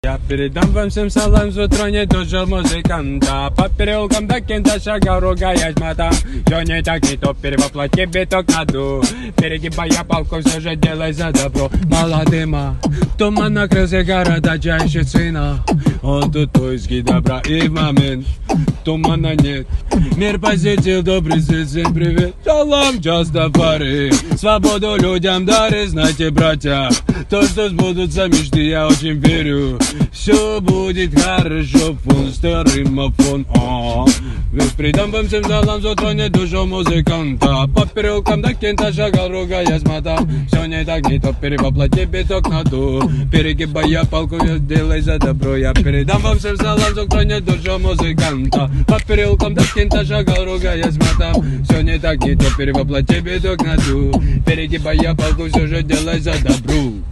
Я передам вам всем салам, что тронет душу музыканта. По переулкам до кента шагал, ругаясь матом. Все не так, не то, перевоплоти биток на ду. Перегибая палку, все же делай за добро. Мало дыма, туман накрылся города, чаще сына. Он тут поиски добра и в момент тумана нет. Мир посетил, добрый всем привет. Салам, часто пары, свободу людям дары. Знаете, братья, то, что сбудутся мечты, я очень верю. Все будет хорошо, фон старый мафон. Весь придам вам всем залам, затронет душу музыканта. По переулкам до кента шагал, ругаясь матом. Все не так, не то, перевоплоти биток на ту. Перегибая палку, делай за добро. Я передам вам всем залам, затронет душу музыканта. По переулкам до кента шагал, ругаясь матом. Все не так, не то, перевоплоти биток на ту. Перегибая палку, все же делай за добро.